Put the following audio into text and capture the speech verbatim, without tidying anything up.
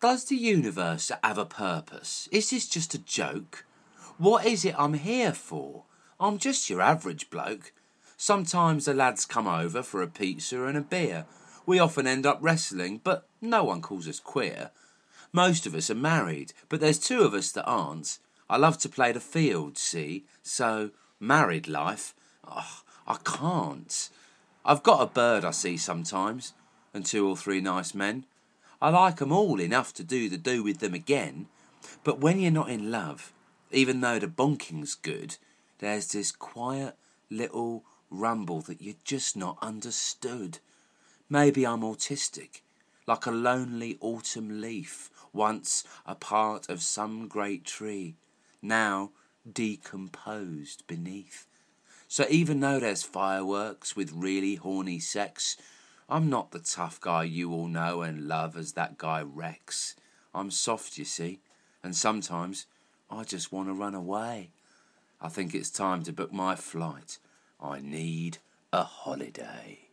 Does the universe have a purpose? Is this just a joke? What is it I'm here for? I'm just your average bloke. Sometimes the lads come over for a pizza and a beer. We often end up wrestling, but no one calls us queer. Most of us are married, but there's two of us that aren't. I love to play the field, see? So, married life, oh, I can't. I've got a bird I see sometimes, and two or three nice men. I like 'em all enough to do the do with them again, but when you're not in love, even though the bonking's good, there's this quiet little rumble that you're just not understood. Maybe I'm autistic, like a lonely autumn leaf, once a part of some great tree, now decomposed beneath. So even though there's fireworks with really horny sex, I'm not the tough guy you all know and love as that guy Rex. I'm soft, you see, and sometimes I just want to run away. I think it's time to book my flight. I need a holiday.